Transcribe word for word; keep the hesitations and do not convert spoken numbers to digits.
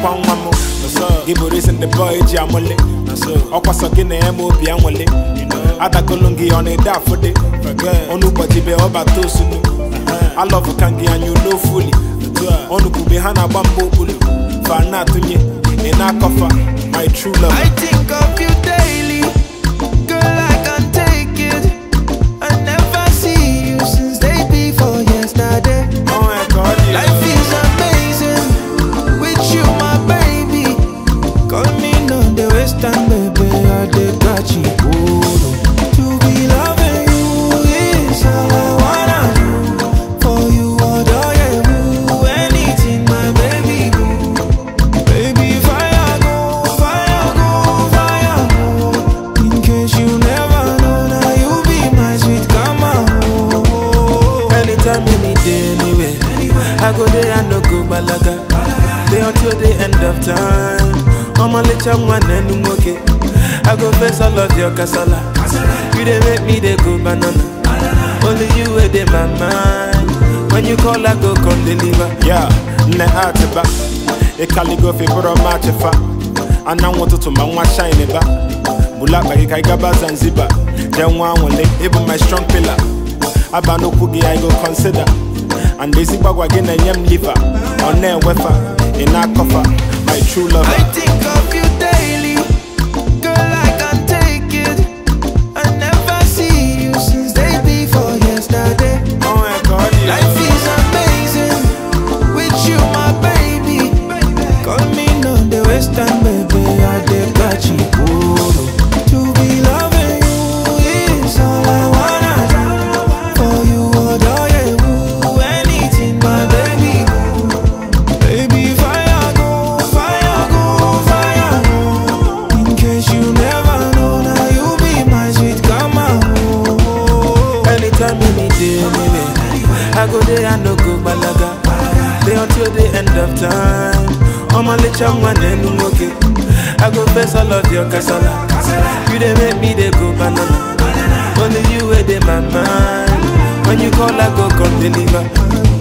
one one more. Give us in the boy jamole. Okwaso gine emo bi anwole. Ada kolongi on a da for the onu body be oba to sunu. I love kangi and you know fully. Onu kube hana bambo ulu. Fana tunye in a cover. My true love. I think of you daily, girl. I can't take it. I never see you since day before yesterday. Oh my God, yeah. Life is amazing with you, my baby. Call me on the western, baby. I did got you. To be loving you is all I wanna do. For you, adore you, anything, my baby. Baby, fire go, fire go, fire go. In case you never know, now you be my sweet kama. Anytime, any day, anywhere, I go there and no go balaga. Day until the end of time. I'ma let you one and okay. I go face all of your casala. You they make me they go banana. Only you with in my mind. When you call, I go come deliver. Yeah, ne atiba. E kali go fi bro match fa. Ana want to man wa shine ba. Bula ba kai gaba Zanzibar. Then one wole even my strong pillar. Aba no kugi I go consider. And they see bagwa again and yam liver. On there wefa in a coffer. My true love. I think of you daily, girl. I can't take it. I never see you since day before yesterday. Oh my God, yeah. Life is amazing with you, my baby. Call me on the western, baby. I did got you. To be loving you is all I wanna do. For you, adore you, anything, my baby. Baby, fire go, fire go, fire go. In case you never know, now you be my sweet kama. Anytime, any day, anywhere, I go there and no go balaga. Day until the end of time. I'ma let you one and okay. I go face all of your casala. You they make me they go banana. Only you with in my mind. When you call, I go come deliver.